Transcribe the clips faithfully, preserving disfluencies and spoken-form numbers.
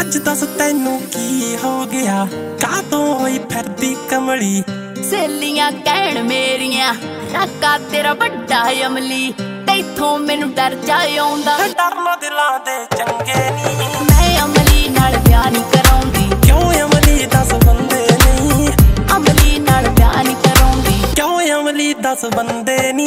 अज दस तैनू की हो गया, कातों होई फिरदी कमली। सहेलियां कहण मेरियां राका तेरा बड़ा अमली, तैथों मैनू डर जा आउंदा। डरना दिलां दे चंगे नी, मैं अमली नाल ब्याह नहीं कराउंदी। क्यों अमली दस बंदे नहीं, अमली नाल ब्याह नहीं कराउंदी। क्यों अमली दस बंदे नी।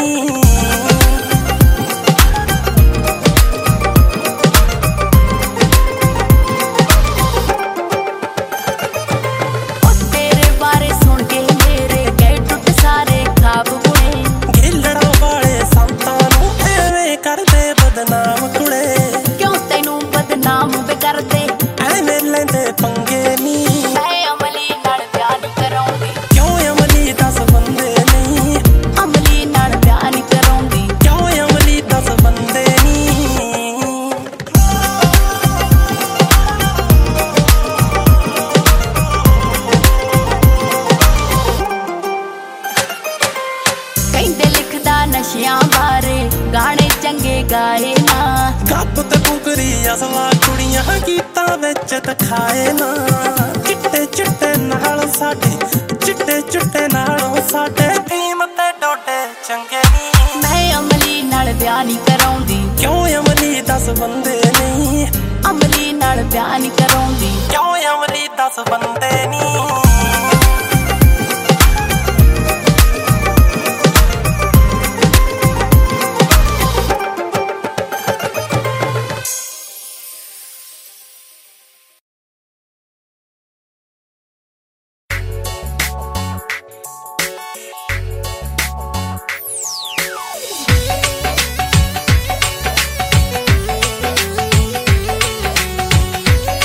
नशियां बारे गाने चंगे गाए ना, गप ते पुगरी असला कुड़ियां गीतां विच दिखाए ना। चिट्टे चिट्टे नाल साडे, चिट्टे चिट्टे नालों साडे फीम ते डोडे चंगे नी। मैं अमली नाल ब्याह नहीं कराउंदी। क्यों अमली दस बंदे नहीं, अमली नाल ब्याह नहीं कराउंदी। क्यों अमली दस बंदे नी।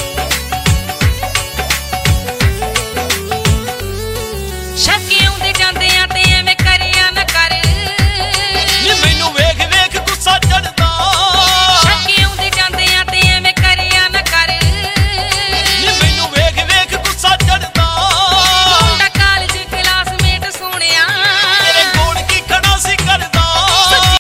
छक्के आउंदे जांदे